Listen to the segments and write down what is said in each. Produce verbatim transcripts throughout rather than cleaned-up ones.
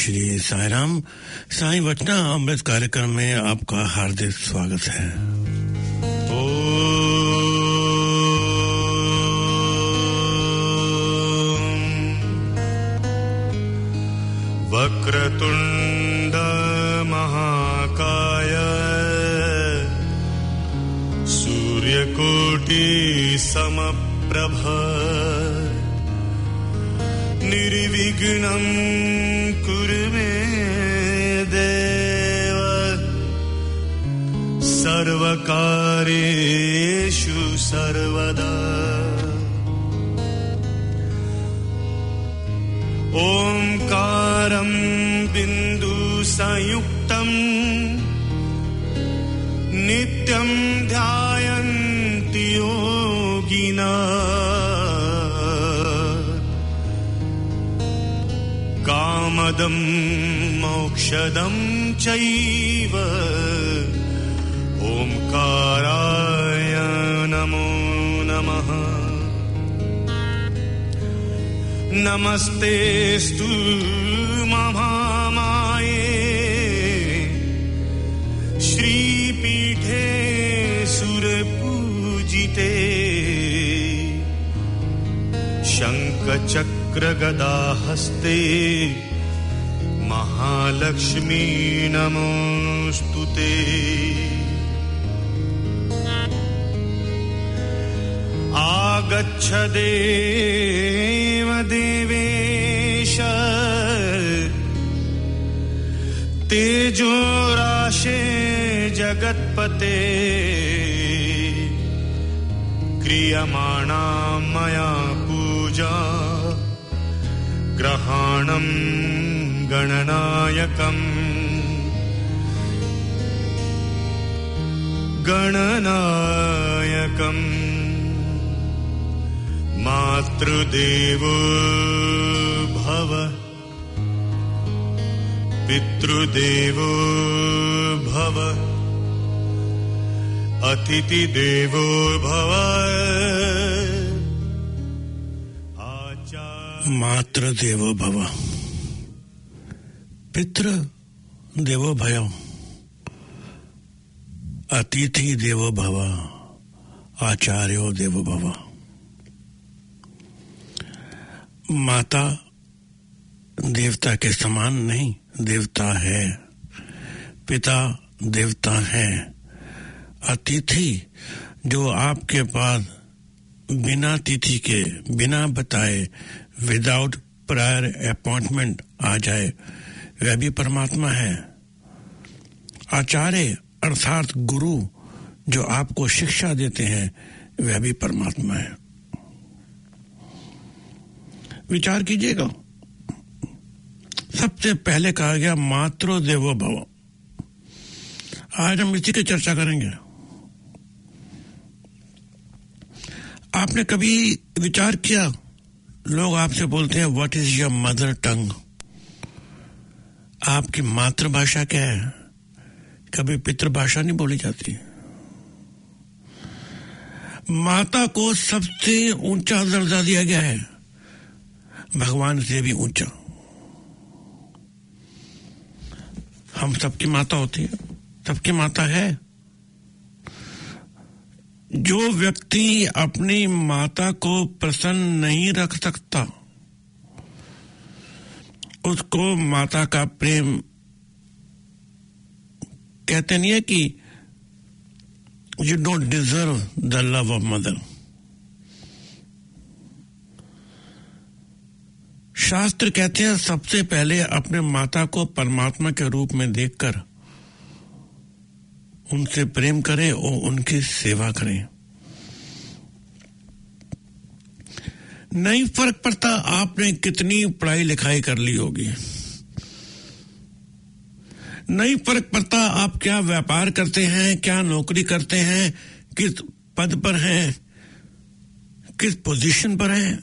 श्री साईं राम। साईं वचना अमृत कार्यक्रम में आपका हार्दिक स्वागत है। ओ वक्रतुंड महाकाय सूर्यकोटि समप्रभ निर्विघ्नं कुरु मे देव सर्वकार्येषु सर्वदा। ओंकारं बिंदु संयुक्तं नित्यं ध्यायन्ति योगिनः कामदं मोक्षदं चैव ओंकाराय नमो नमः। नमस्तेस्तु महामाये श्रीपीठे सुरपूजिते शंखचक्रगदाहस्ते महालक्ष्मी नमोस्तुते। आगच्छ देव देवेश तेजो राशे जगत्पते क्रियमाणा मया पूजा ग्रहाणं गणनायकम् गणनायकम्। मातृदेवो भव पितृदेवो भव अतिथिदेवो भव। मातृदेवो भव पितृदेवो भव अतिथि देवो भव आचार्यो देवो भव। माता देवता के समान नहीं, देवता है। पिता देवता है। अतिथि जो आपके पास बिना तिथि के, बिना बताए, विदाउट प्रायर अपॉइंटमेंट आ जाए, वह भी परमात्मा है। आचार्य अर्थात गुरु जो आपको शिक्षा देते हैं, वह भी परमात्मा है। विचार कीजिएगा, सबसे पहले कहा गया मातृ देवो भव। आज हम इसी की चर्चा करेंगे। आपने कभी विचार किया, लोग आपसे बोलते हैं what is your mother tongue, आपकी मातृभाषा क्या है? कभी पितृभाषा नहीं बोली जाती। माता को सबसे ऊंचा दर्जा दिया गया है, भगवान से भी ऊंचा। हम सबकी माता होती है, सबकी माता है। जो व्यक्ति अपनी माता को प्रसन्न नहीं रख सकता, उसको माता का प्रेम कहते नहीं है कि you don't deserve the love of mother. शास्त्र कहते हैं सबसे पहले अपने माता को परमात्मा के रूप में देखकर उनसे प्रेम करें और उनकी सेवा करें। नहीं फर्क पड़ता आपने कितनी पढ़ाई लिखाई कर ली होगी, नहीं फर्क पड़ता आप क्या व्यापार करते हैं, क्या नौकरी करते हैं, किस पद पर हैं, किस पोजीशन पर हैं,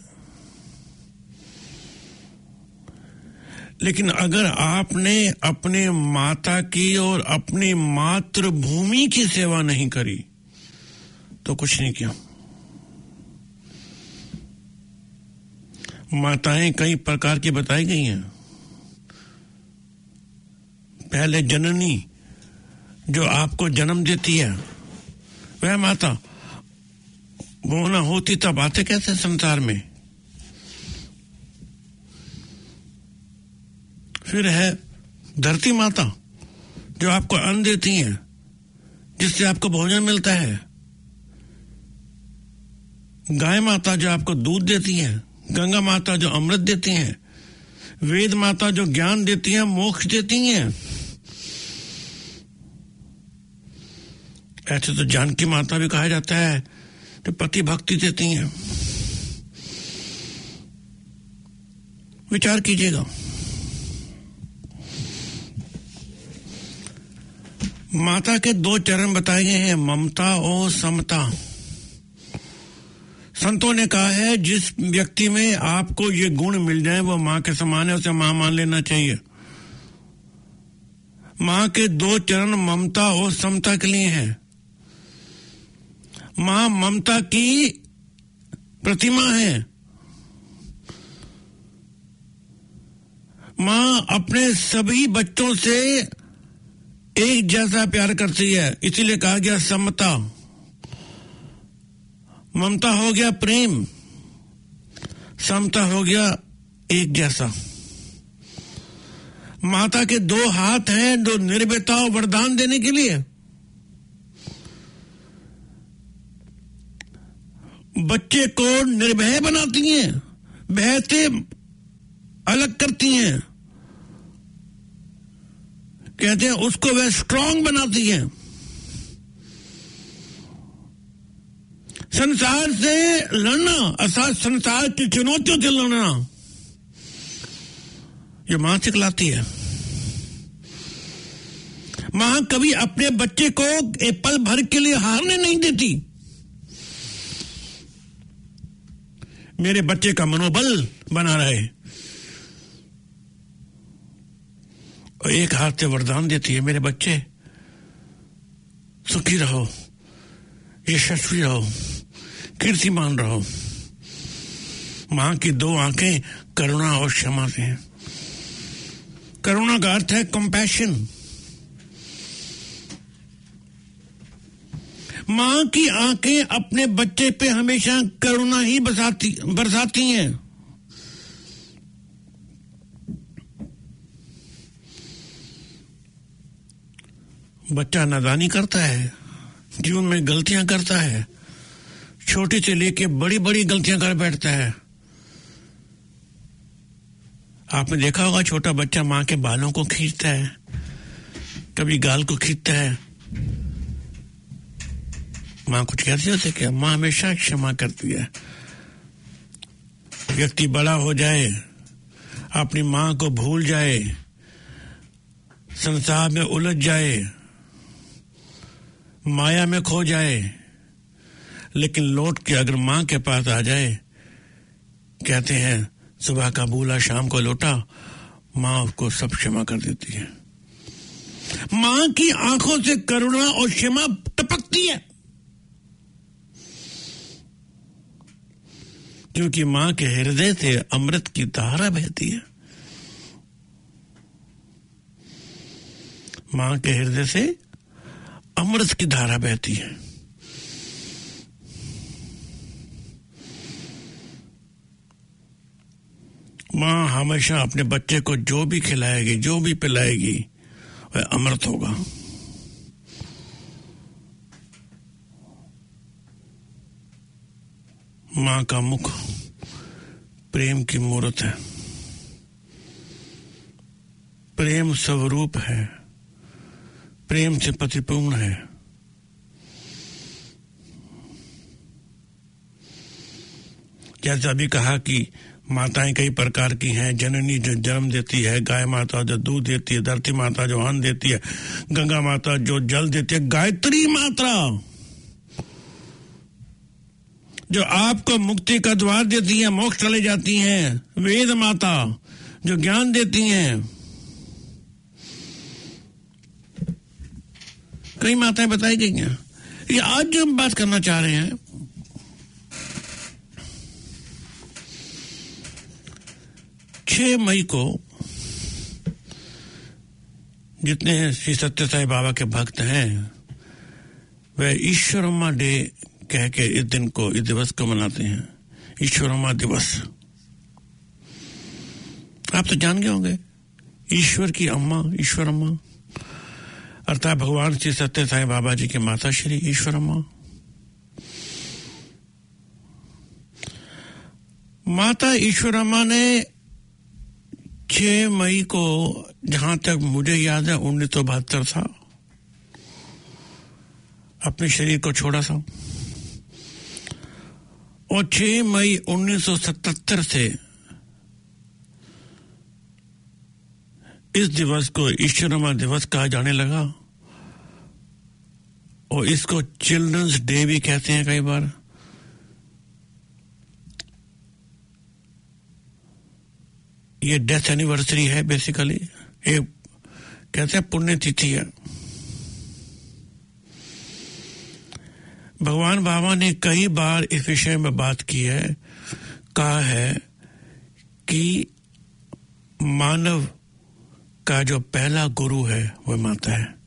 लेकिन अगर आपने अपने माता की और अपनी मातृभूमि की सेवा नहीं करी तो कुछ नहीं किया। माताएं कई प्रकार की बताई गई हैं। पहले जननी जो आपको जन्म देती है वह माता, वो ना होती तब आते कैसे संसार में। फिर है धरती माता जो आपको अन्न देती है, जिससे आपको भोजन मिलता है। गाय माता जो आपको दूध देती है, गंगा माता जो अमृत देती है, वेद माता जो ज्ञान देती है, मोक्ष देती है। ऐसे तो जानकी माता भी कहा जाता है जो पति भक्ति देती हैं। विचार कीजिएगा। माता के दो चरण बताए गए हैं, ममता और समता। संतों ने कहा है जिस व्यक्ति में आपको ये गुण मिल जाए वो मां के समान है, उसे मां मान लेना चाहिए। मां के दो चरण ममता और समता के लिए हैं। मां ममता की प्रतिमा है। मां अपने सभी बच्चों से एक जैसा प्यार करती है, इसीलिए कहा गया समता। ममता हो गया प्रेम, समता हो गया एक जैसा। माता के दो हाथ हैं जो निर्भयता और वरदान देने के लिए। बच्चे को निर्भय बनाती हैं, भय से अलग करती हैं, कहते हैं उसको वह स्ट्रांग बनाती है। संसार से लड़ना अर्थात संसार की चुनौतियों से लड़ना ये मां सिखलाती है। मां कभी अपने बच्चे को एक पल भर के लिए हारने नहीं देती। मेरे बच्चे का मनोबल बना रहे, और एक हाथ से वरदान देती है, मेरे बच्चे सुखी रहो, यशस्वी रहो, कीर्तिमान रहो। मां की दो आंखें करुणा और क्षमा से हैं। करुणा का अर्थ है कंपैशन। मां की आंखें अपने बच्चे पे हमेशा करुणा ही बरसाती बरसाती हैं। बच्चा नादानी करता है, जीवन में गलतियां करता है, छोटी से लेके बड़ी बड़ी गलतियां कर बैठता है। आपने देखा होगा छोटा बच्चा मां के बालों को खींचता है, कभी गाल को खींचता है। मां कुछ कहती है उसे क्या? मां हमेशा क्षमा करती है। व्यक्ति बड़ा हो जाए, अपनी मां को भूल जाए, संसार में उलझ जाए, माया में खो जाए, लेकिन लौट के अगर मां के पास आ जाए, कहते हैं सुबह का भूला शाम को लौटा, मां उसको सब क्षमा कर देती है। मां की आंखों से करुणा और क्षमा टपकती है, क्योंकि मां के हृदय से अमृत की धारा बहती है। मां के हृदय से अमृत की धारा बहती है। मां हमेशा अपने बच्चे को जो भी खिलाएगी, जो भी पिलाएगी, वह अमृत होगा। मां का मुख प्रेम की मूर्त है, प्रेम स्वरूप है, प्रेम से परिपूर्ण है। जैसा अभी कहा कि माताएं कई प्रकार की हैं। जननी जो जन्म देती है, गाय माता जो दूध देती है, धरती माता जो अन्न देती है, गंगा माता जो जल देती है, गायत्री माता जो आपको मुक्ति का द्वार देती है, मोक्ष चले जाती हैं, वेद माता जो ज्ञान देती हैं। कई माताएं बताई गई हैं। ये आज जो हम बात करना चाह रहे हैं, छह मई को जितने श्री सत्य साई बाबा के भक्त हैं वह ईश्वरम्मा डे कह के इस दिन को, इस दिवस को मनाते हैं, ईश्वरम्मा दिवस। आप तो जान गए होंगे, ईश्वर की अम्मा ईश्वरम्मा अर्थात भगवान श्री सत्य साई बाबा जी की माता श्री ईश्वरम्मा। माता ईश्वरम्मा ने छह मई को, जहां तक मुझे याद है उन्नीस सौ बहत्तर था, अपने शरीर को छोड़ा था और छह मई उन्नीस सौ सतहत्तर से इस दिवस को ईश्वरम्मा दिवस कहा जाने लगा और इसको चिल्ड्रंस डे भी कहते हैं कई बार। ये डेथ एनिवर्सरी है बेसिकली, एक कहते हैं पुण्य तिथि है। भगवान बाबा ने कई बार इस विषय में बात की है, कहा है कि मानव का जो पहला गुरु है वह माता है।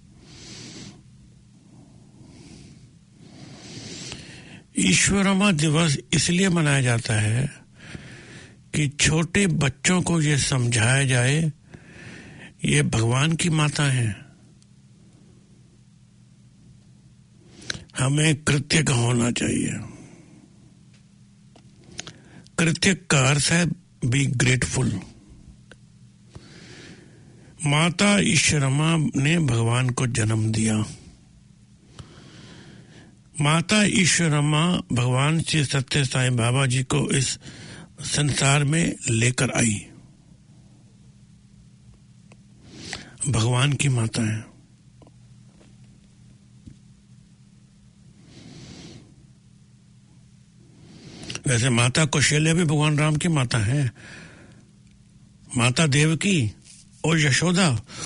ईश्वरम्मा दिवस इसलिए मनाया जाता है कि छोटे बच्चों को यह समझाया जाए ये भगवान की माता है। हमें कृत्य का होना चाहिए। कृत्य का अर्थ है बी ग्रेटफुल। माता ईश्वरम्मा ने भगवान को जन्म दिया। माता ईश्वरम्मा भगवान श्री सत्य साई बाबा जी को इस संसार में लेकर आई। भगवान की माता है। वैसे माता कौशल्या भी भगवान राम की माता है। माता देवकी और यशोदा,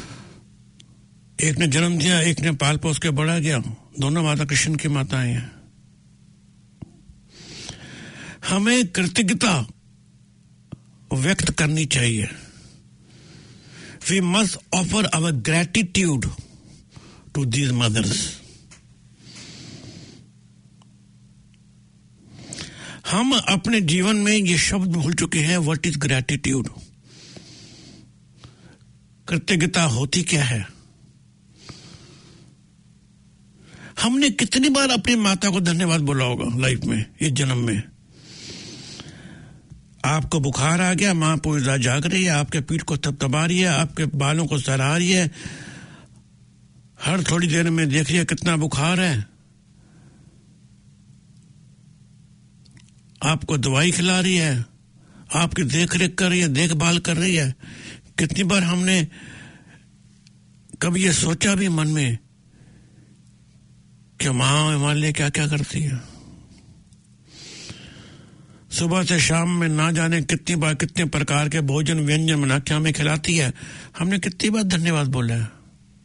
एक ने जन्म दिया, एक ने पाल पोस के बड़ा गया, दोनों माता कृष्ण की माताएं हैं। हमें कृतज्ञता व्यक्त करनी चाहिए। We must offer our gratitude to these mothers. हम अपने जीवन में ये शब्द भूल चुके हैं, व्हाट इज ग्रेटिट्यूड। कृतज्ञता होती क्या है? हमने कितनी बार अपनी माता को धन्यवाद बोला होगा लाइफ में, इस जन्म में। आपको बुखार आ गया, मां पूरी रात जाग रही है, आपके पीठ को थपथपा रही है, आपके बालों को सहला रही है, हर थोड़ी देर में देख रही है कितना बुखार है, आपको दवाई खिला रही है, आपकी देख रेख कर रही है, देखभाल कर रही है। कितनी बार हमने कभी ये सोचा भी मन में कि मां हमारे लिए क्या क्या करती है। सुबह से शाम में ना जाने कितनी बार कितने प्रकार के भोजन व्यंजन बना के हमें खिलाती है। हमने कितनी बार धन्यवाद बोला है।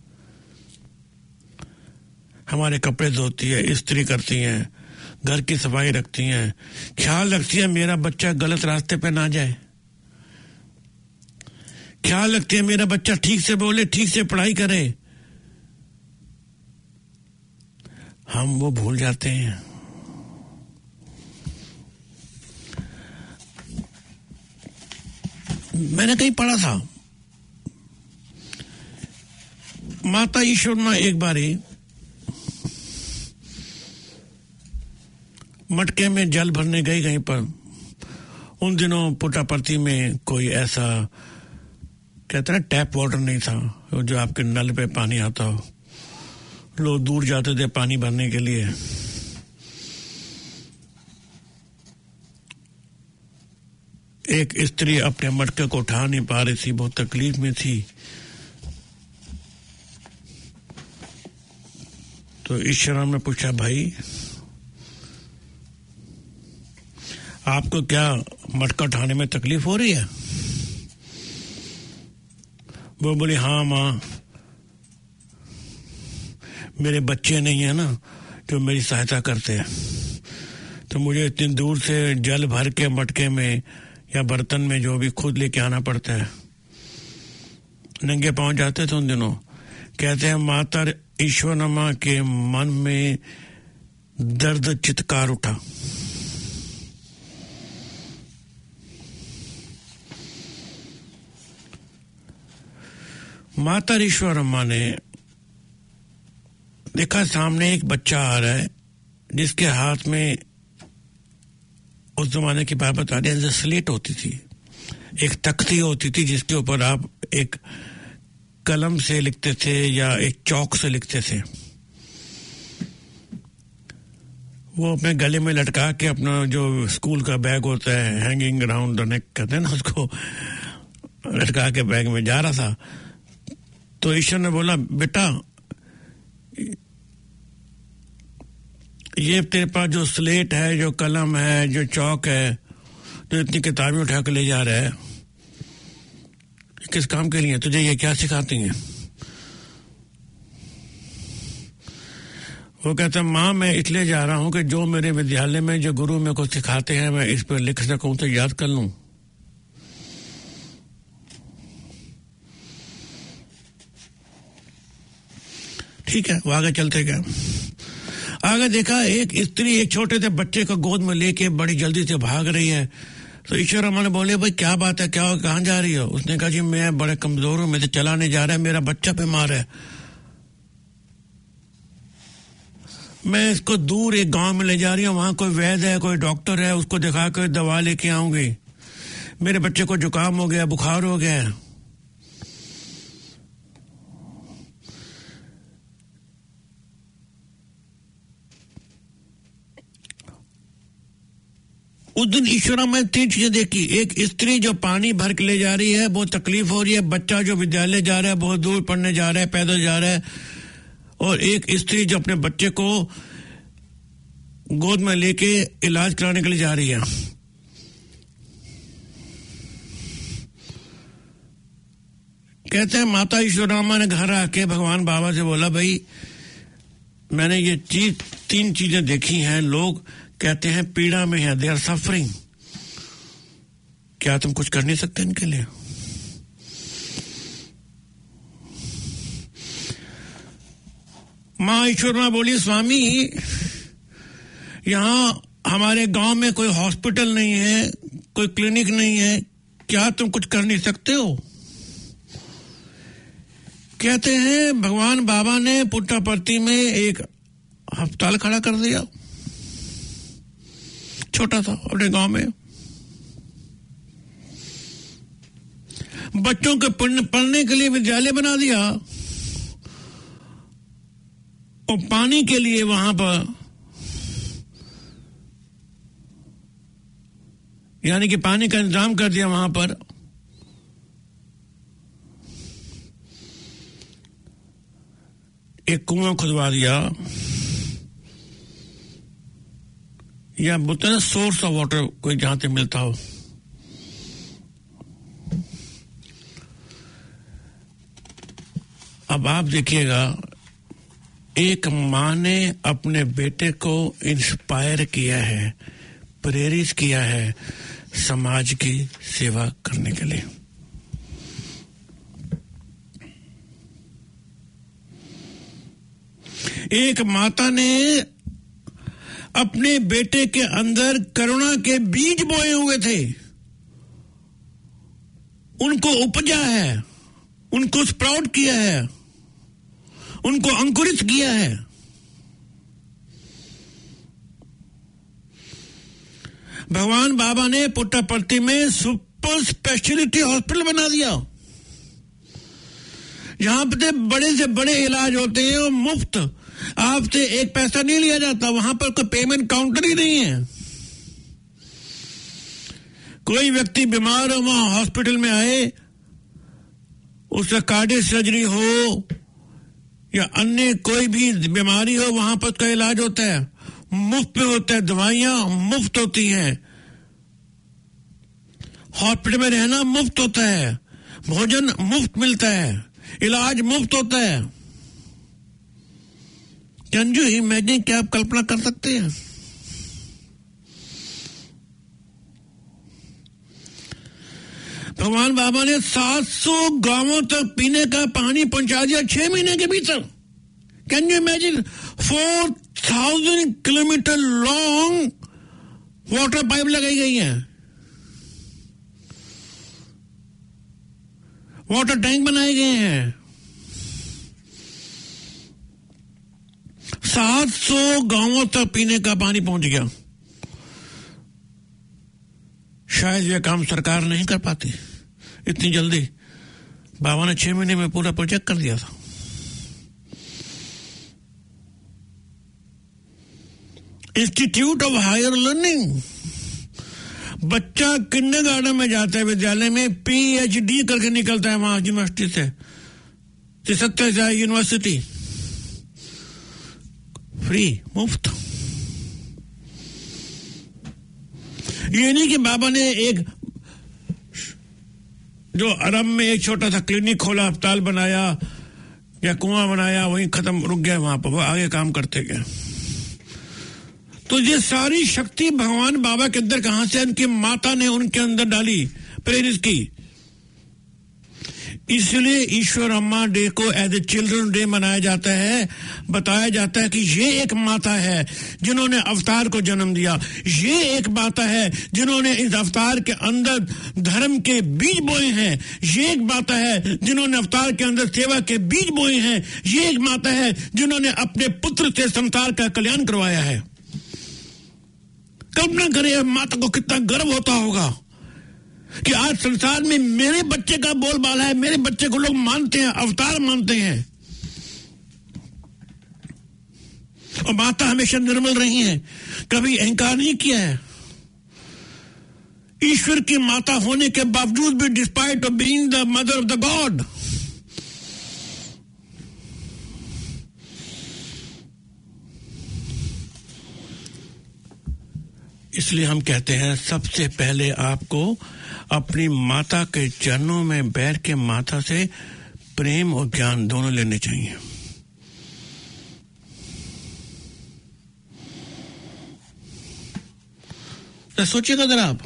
हमारे कपड़े धोती है, इस्त्री करती हैं, घर की सफाई रखती हैं, ख्याल रखती है मेरा बच्चा गलत रास्ते पे ना जाए, ख्याल रखती है मेरा बच्चा ठीक से बोले, ठीक से पढ़ाई करे। हम वो भूल जाते हैं। मैंने कहीं पढ़ा था, माता ईश्वरम्मा एक बारी मटके में जल भरने गई कहीं पर। उन दिनों पुट्टापर्थी में कोई ऐसा कहते हैं टैप वाटर नहीं था जो आपके नल पे पानी आता हो। लोग दूर जाते थे पानी भरने के लिए। एक स्त्री अपने मटके को उठा नहीं पा रही थी, बहुत तकलीफ में थी। तो ईश्वरम्मा ने पूछा, भाई आपको क्या मटका उठाने में तकलीफ हो रही है? वो बोली, हाँ माँ, मेरे बच्चे नहीं है ना जो मेरी सहायता करते हैं, तो मुझे इतनी दूर से जल भर के मटके में या बर्तन में जो भी खुद लेके आना पड़ता है। नंगे पांव जाते थे उन दिनों, कहते हैं माता ईश्वरमा के मन में दर्द चित्कार उठा। माता ईश्वरमा ने देखा सामने एक बच्चा आ रहा है जिसके हाथ में उस जमाने की बात बता रहे हैं, स्लेट होती थी, एक तख्ती होती थी जिसके ऊपर आप एक कलम से लिखते थे या एक चौक से लिखते थे। वो अपने गले में लटका के अपना जो स्कूल का बैग होता है, हैंगिंग अराउंड द नेक कहते हैं ना, उसको लटका के बैग में जा रहा था। तो ईश्वर ने बोला, बेटा ये तेरे पास जो स्लेट है, जो कलम है, जो चौक है, जो इतनी किताबें उठा के ले जा रहा है, किस काम के लिए? तुझे ये क्या सिखाती हैं? वो कहता है, माँ मैं इसलिए जा रहा हूं कि जो मेरे विद्यालय में जो गुरु मेरे को सिखाते हैं मैं इस पर लिख सकूं तो याद कर लूं। ठीक है, वो आगे चलते गए। आगे देखा एक स्त्री एक छोटे से बच्चे को गोद में लेके बड़ी जल्दी से भाग रही है। तो ईश्वरमा ने बोले, भाई क्या बात है, क्या कहाँ जा रही हो? उसने कहा, जी मैं बड़े कमजोर हूं, मुझे चला नहीं जा रहा है, मेरा बच्चा बीमार है, मैं इसको दूर एक गांव में ले जा रही हूँ, वहां कोई वैद्य है, कोई डॉक्टर है, उसको दिखा कर दवा लेके आऊंगी। मेरे बच्चे को जुकाम हो गया, बुखार हो गया। उस दिन ईश्वरमा ने तीन चीजें देखी। एक स्त्री जो पानी भर के ले जा रही है, बहुत तकलीफ हो रही है, बच्चा जो विद्यालय जा रहा है, बहुत दूर पढ़ने जा रहा है, पैदल जा रहा है, और एक स्त्री जो अपने बच्चे को गोद में लेके इलाज कराने के लिए जा रही है। कहते हैं माता ईश्वरमा ने घर आके भगवान बाबा से बोला, भाई मैंने ये चीज तीन चीजें देखी हैं, लोग कहते हैं पीड़ा में है, दे आर सफरिंग, क्या तुम कुछ कर नहीं सकते इनके लिए? मां ईश्वरमा बोली, स्वामी यहां हमारे गांव में कोई हॉस्पिटल नहीं है, कोई क्लिनिक नहीं है, क्या तुम कुछ कर नहीं सकते हो? कहते हैं भगवान बाबा ने पुट्टापर्ती में एक अस्पताल खड़ा कर दिया, छोटा था, अपने गांव में। बच्चों के पढ़ने के लिए विद्यालय बना दिया, और पानी के लिए वहां पर, यानी कि पानी का इंतजाम कर दिया वहां पर। एक कुआं खुदवा दिया, या बोलते ना सोर्स ऑफ वाटर कोई जहां से मिलता हो। अब आप देखिएगा, एक माँ ने अपने बेटे को इंस्पायर किया है, प्रेरित किया है समाज की सेवा करने के लिए। एक माता ने अपने बेटे के अंदर करुणा के बीज बोए हुए थे, उनको उपजा है, उनको स्प्राउट किया है, उनको अंकुरित किया है। भगवान बाबा ने पुट्टापर्ती में सुपर स्पेशलिटी हॉस्पिटल बना दिया, जहां पे बड़े से बड़े इलाज होते हैं और मुफ्त, आपसे एक पैसा नहीं लिया जाता, वहां पर कोई पेमेंट काउंटर ही नहीं है। कोई व्यक्ति बीमार हो, वहां हॉस्पिटल में आए, उसका कार्डियक सर्जरी हो या अन्य कोई भी बीमारी हो, वहां पर उसका इलाज होता है, मुफ्त में होता है, दवाइयां मुफ्त होती हैं, हॉस्पिटल में रहना मुफ्त होता है, भोजन मुफ्त मिलता है, इलाज मुफ्त होता है। कैन यू इमेजिन, क्या आप कल्पना कर सकते हैं? भगवान बाबा ने सात सौ गांवों तक पीने का पानी पहुंचा दिया छह महीने के भीतर। Can you imagine? Four thousand kilometre long water pipe लगाई गई है, वाटर टैंक बनाए गए हैं। सात सौ गांवों तक पीने का पानी पहुंच गया। शायद यह काम सरकार नहीं कर पाती इतनी जल्दी। बाबा ने छह महीने में पूरा प्रोजेक्ट कर दिया था। इंस्टीट्यूट ऑफ हायर लर्निंग, बच्चा किंडरगार्टन में जाता है, विद्यालय में पीएचडी करके निकलता है वहां यूनिवर्सिटी से, सत्तर हजार यूनिवर्सिटी, फ्री, मुफ्त। ये नहीं कि बाबा ने एक जो अरब में एक छोटा सा क्लिनिक खोला, अस्पताल बनाया या कुआं बनाया, वहीं खत्म, रुक गया वहां पर, वो आगे काम करते गए। तो ये सारी शक्ति भगवान बाबा के अंदर कहां से? उनकी माता ने उनके अंदर डाली, प्रेरित की। इसलिए ईश्वर अम्मा डे को एज ए चिल्ड्रन डे मनाया जाता है। बताया जाता है कि ये एक माता है जिन्होंने अवतार को जन्म दिया, ये एक माता है जिन्होंने इस अवतार के अंदर धर्म के बीज बोए हैं, ये एक माता है जिन्होंने अवतार के अंदर सेवा के बीज बोए हैं, ये एक माता है जिन्होंने अपने पुत्र से संसार का कल्याण करवाया है। कल्पना करें माता को कितना गर्व होता होगा कि आज संसार में मेरे बच्चे का बोलबाला है, मेरे बच्चे को लोग मानते हैं, अवतार मानते हैं। और माता हमेशा निर्मल रही है, कभी अहंकार नहीं किया है। ईश्वर की माता होने के बावजूद भी, despite of being the mother of the god, इसलिए हम कहते हैं सबसे पहले आपको अपनी माता के चरणों में बैठ के माता से प्रेम और ज्ञान दोनों लेने चाहिए। तो सोचिएगा जरा आप,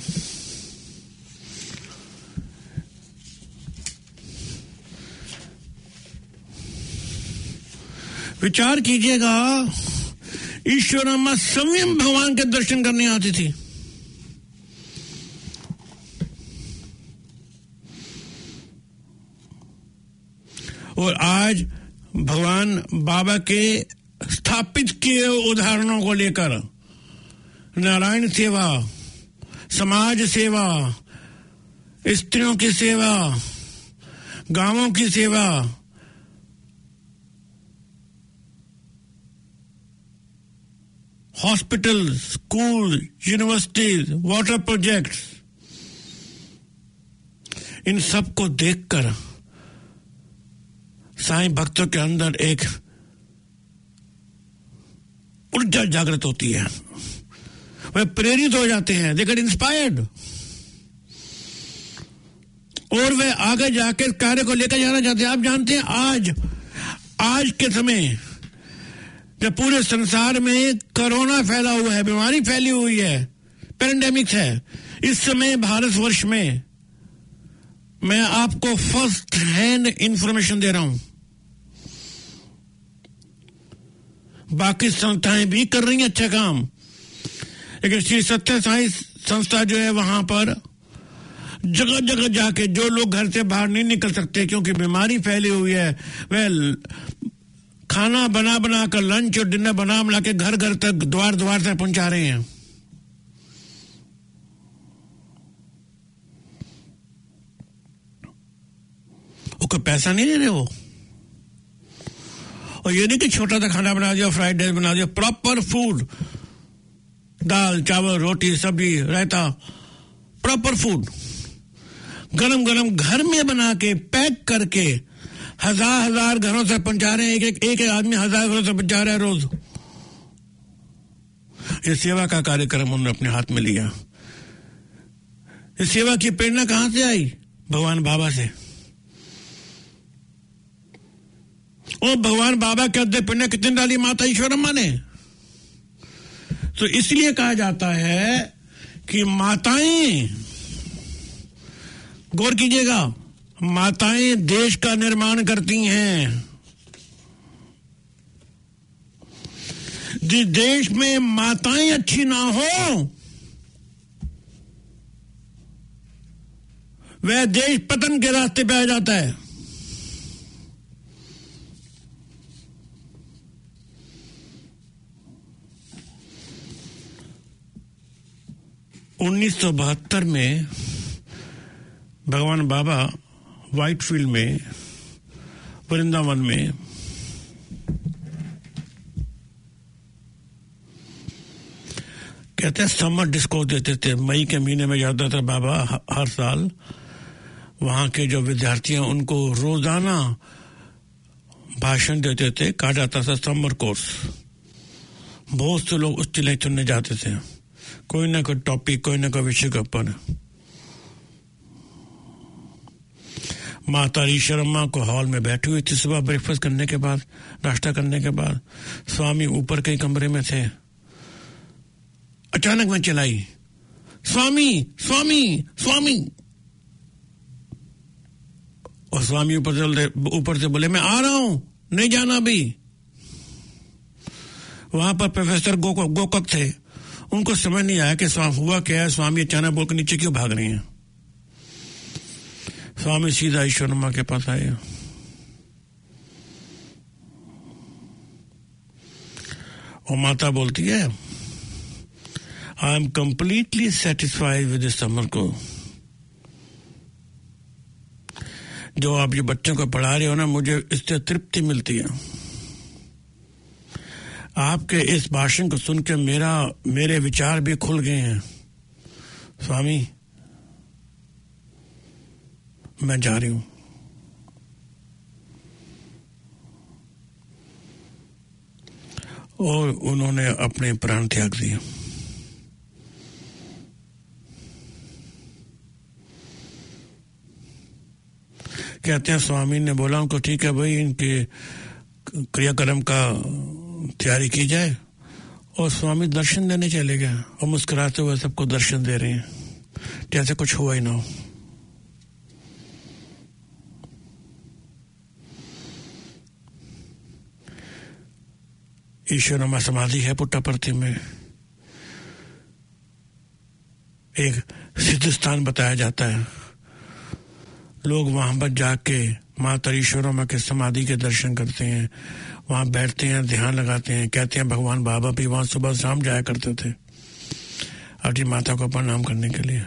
विचार कीजिएगा, ईश्वर अम्मा स्वयं भगवान के दर्शन करने आती थी। और आज भगवान बाबा के स्थापित किए उदाहरणों को लेकर नारायण सेवा, समाज सेवा, स्त्रियों की सेवा, गांवों की सेवा, hospital, school, universities, water projects, इन सब को देखकर साईं भक्तों के अंदर एक ऊर्जा जागृत होती है, वे प्रेरित हो जाते हैं, दे गेट इंस्पायर्ड, और वे आगे जाकर कार्य को लेकर जाना चाहते हैं। आप जानते हैं आज आज के समय जब पूरे संसार में कोरोना फैला हुआ है, बीमारी फैली हुई है, पैंडेमिक है, इस समय भारतवर्ष में मैं आपको फर्स्ट हैंड इंफॉर्मेशन दे रहा हूं। बाकी संस्थाएं भी कर रही हैं अच्छा काम, लेकिन श्री सत्य साई संस्था जो है वहां पर जगह जगह जाके जो लोग घर से बाहर नहीं निकल सकते क्योंकि बीमारी फैली हुई है, वह खाना बना बना कर, लंच और डिनर बना बना के घर घर तक, द्वार द्वार तक पहुंचा रहे हैं। वो कोई पैसा नहीं ले रहे वो, और ये नहीं कि छोटा सा खाना बना दिया, फ्राइड राइस बना दिया, प्रॉपर फूड, दाल चावल रोटी सब्जी रायता, प्रॉपर फूड गरम गरम घर में बना के पैक करके हजार हजार घरों से पहुंचा रहे हैं। एक एक, एक, एक आदमी हजार घरों से पहुंचा रहा है रोज। ये सेवा का कार्यक्रम उन्होंने अपने हाथ में लिया। इस सेवा की प्रेरणा कहां से आई? भगवान बाबा से। और भगवान बाबा के अंदर प्रेरणा कितने डाली? माता ईश्वरम्मा ने। तो इसलिए कहा जाता है कि माताएं गौर कीजिएगा, माताएं देश का निर्माण करती हैं। जिस देश में माताएं अच्छी ना हो वह देश पतन के रास्ते पे आ जाता है। उन्नीस सौ बहत्तर में भगवान बाबा व्हाइटफील्ड में, वृंदावन में कहते हैं समर डिस्को देते थे। मई के महीने में जाता था बाबा हर साल। वहां के जो विद्यार्थी हैं उनको रोजाना भाषण देते थे, कहा जाता था समर कोर्स। बहुत से लोग उस चिल्ले चुनने जाते थे, कोई ना कोई टॉपिक, कोई ना कोई विषय के ऊपर। माता ईश्वरम्मा को हॉल में बैठी हुई थी। सुबह ब्रेकफास्ट करने के बाद, नाश्ता करने के बाद स्वामी ऊपर के कमरे में थे। अचानक मैं चलाई, स्वामी स्वामी स्वामी। और स्वामी ऊपर से ऊपर से बोले, मैं आ रहा हूं, नहीं जाना अभी। वहां पर प्रोफेसर गोक, गोकक थे। उनको समझ नहीं आया कि स्वामी हुआ क्या है। स्वामी अचानक बोलकर नीचे क्यों भाग रही हैं। स्वामी सीधा ईश्वरम्मा के पास आए। और माता बोलती है, I am completely satisfied with this summer को। जो आप ये बच्चों को पढ़ा रहे हो ना, मुझे इससे तृप्ति मिलती है। आपके इस भाषण को सुनकर मेरा मेरे विचार भी खुल गए हैं। स्वामी मैं जा रही हूं। और उन्होंने अपने प्राण त्याग दिए। कहते हैं स्वामी ने बोला उनको, ठीक है भाई, इनके क्रियाक्रम का तैयारी की जाए। और स्वामी दर्शन देने चले गए और मुस्कुराते हुए सबको दर्शन दे रहे हैं, जैसे कुछ हुआ ही ना हो। ईश्वरम्मा समाधि है पुट्टापर्थी में। एक सिद्ध स्थान बताया जाता है। लोग वहां पर जाके माता ईश्वरम्मा के समाधि के दर्शन करते हैं, वहां बैठते हैं, ध्यान लगाते हैं। कहते हैं भगवान बाबा भी वहां सुबह शाम जाया करते थे अपनी माता को प्रणाम करने के लिए।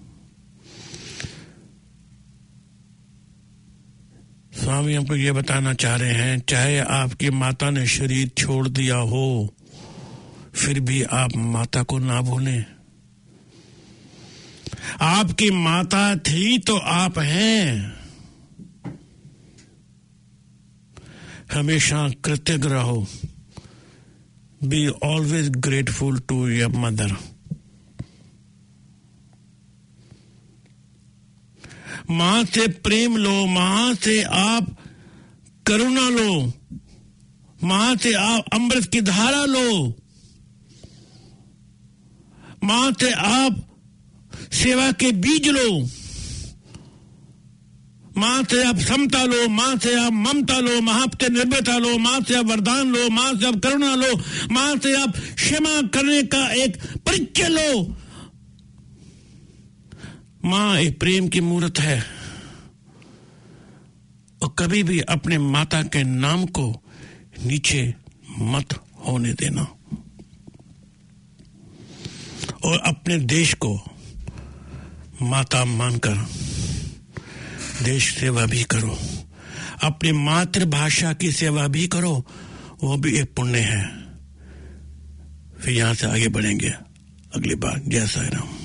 स्वामी हमको ये बताना चाह रहे हैं, चाहे आपकी माता ने शरीर छोड़ दिया हो, फिर भी आप माता को ना भूलें। आपकी माता थी तो आप हैं। हमेशा कृतज्ञ रहो। Be always grateful to your mother. मां से प्रेम लो, मां से आप करुणा लो, मां से आप अमृत की धारा लो, मां से आप सेवा के बीज लो, मां से आप समता लो, मां से आप ममता लो, मां से निर्भयता लो, मां से आप वरदान लो, मां से आप करुणा लो, मां से आप क्षमा करने का एक परिचय लो। मां एक प्रेम की मूर्त है। और कभी भी अपने माता के नाम को नीचे मत होने देना। और अपने देश को माता मानकर देश सेवा भी करो। अपनी मातृभाषा की सेवा भी करो, वो भी एक पुण्य है। फिर यहां से आगे बढ़ेंगे अगली बार। जय साईं राम।